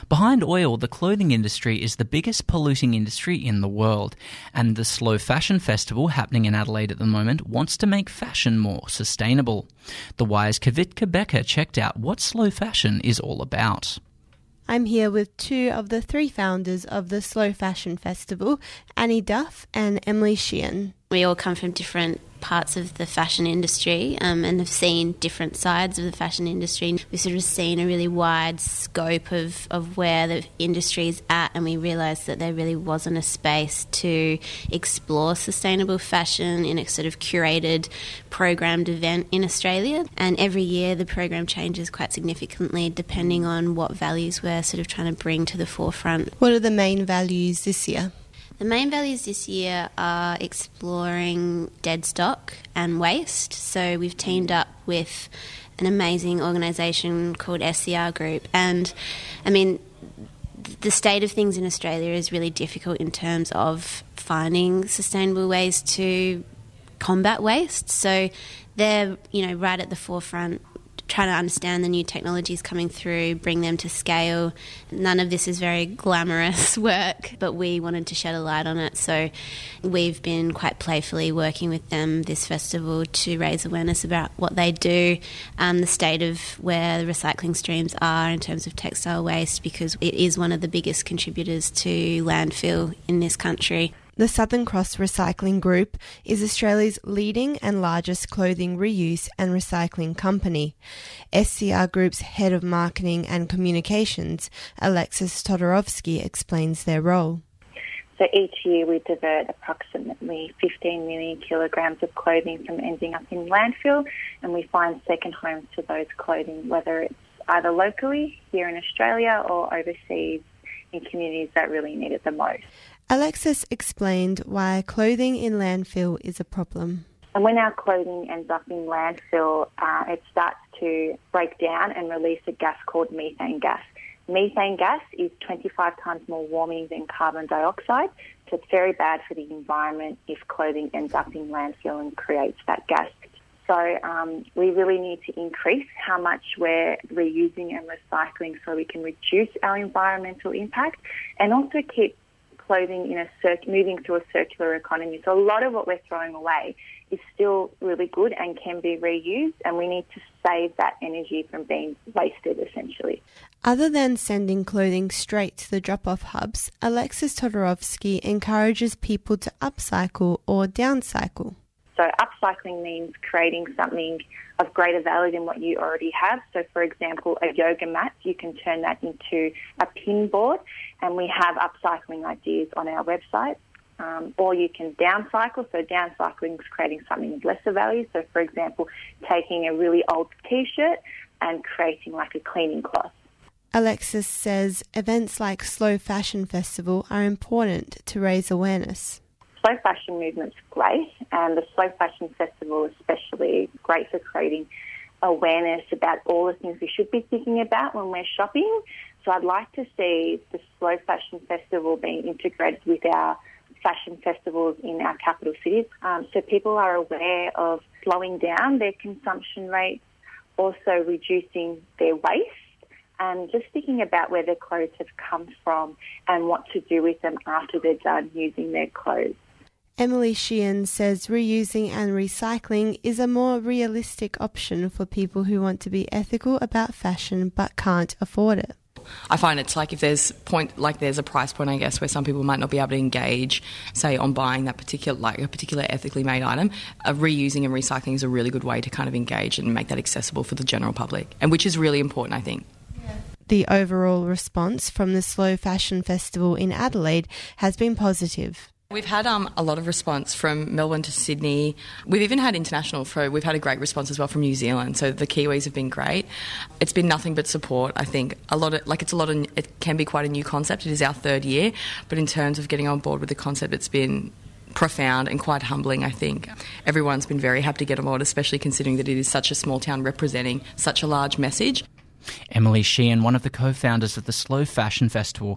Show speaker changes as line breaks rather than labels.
Behind oil, the clothing industry is the biggest polluting industry in the world, and the Slow Fashion Festival happening in Adelaide at the moment wants to make fashion more sustainable. The Wire's Kavitka Becker checked out what slow fashion is all about.
I'm here with two of the three founders of the Slow Fashion Festival, Annie Duff and Emily Sheehan.
We all come from different parts of the fashion industry and have seen different sides of the fashion industry. We've sort of seen a really wide scope of where the industry is at, and we realised that there really wasn't a space to explore sustainable fashion in a sort of curated, programmed event in Australia. And every year the program changes quite significantly depending on what values we're sort of trying to bring to the forefront.
What are the main values this year?
The main values this year are exploring dead stock and waste. So we've teamed up with an amazing organisation called SCR Group. And, I mean, the state of things in Australia is really difficult in terms of finding sustainable ways to combat waste. So they're, right at the forefront, trying to understand the new technologies coming through, bring them to scale. None of this is very glamorous work, but we wanted to shed a light on it. So we've been quite playfully working with them this festival to raise awareness about what they do, the state of where the recycling streams are in terms of textile waste, because it is one of the biggest contributors to landfill in this country.
The Southern Cross Recycling Group is Australia's leading and largest clothing reuse and recycling company. SCR Group's Head of Marketing and Communications, Alexis Todorovsky, explains their role.
So each year we divert approximately 15 million kilograms of clothing from ending up in landfill, and we find second homes to those clothing, whether it's either locally here in Australia or overseas in communities that really need it the most.
Alexis explained why clothing in landfill is a problem.
And when our clothing ends up in landfill, it starts to break down and release a gas called methane gas. Methane gas is 25 times more warming than carbon dioxide, so it's very bad for the environment if clothing ends up in landfill and creates that gas. So we really need to increase how much we're reusing and recycling so we can reduce our environmental impact and also keep clothing in moving through a circular economy. So a lot of what we're throwing away is still really good and can be reused, and we need to save that energy from being wasted, essentially.
Other than sending clothing straight to the drop-off hubs, Alexis Todorovsky encourages people to upcycle or downcycle.
So upcycling means creating something of greater value than what you already have. So, for example, a yoga mat, you can turn that into a pin board, and we have upcycling ideas on our website. Or you can downcycle. So downcycling is creating something of lesser value. So, for example, taking a really old T-shirt and creating like a cleaning cloth.
Alexis says events like Slow Fashion Festival are important to raise awareness.
Slow fashion movement's great, and the Slow Fashion Festival especially great for creating awareness about all the things we should be thinking about when we're shopping. So I'd like to see the Slow Fashion Festival being integrated with our fashion festivals in our capital cities, so people are aware of slowing down their consumption rates, also reducing their waste, and just thinking about where their clothes have come from and what to do with them after they're done using their clothes.
Emily Sheehan says reusing and recycling is a more realistic option for people who want to be ethical about fashion but can't afford it.
I find it's like if there's a price point, I guess, where some people might not be able to engage, say, on buying that a particular ethically made item, reusing and recycling is a really good way to kind of engage and make that accessible for the general public, and which is really important, I think.
The overall response from the Slow Fashion Festival in Adelaide has been positive.
We've had a lot of response from Melbourne to Sydney. We've even had international. We've had a great response as well from New Zealand. So the Kiwis have been great. It's been nothing but support. I think it can be quite a new concept. It is our third year, but in terms of getting on board with the concept, it's been profound and quite humbling, I think. Everyone's been very happy to get on board, especially considering that it is such a small town representing such a large message.
Emily Sheehan, one of the co-founders of the Slow Fashion Festival,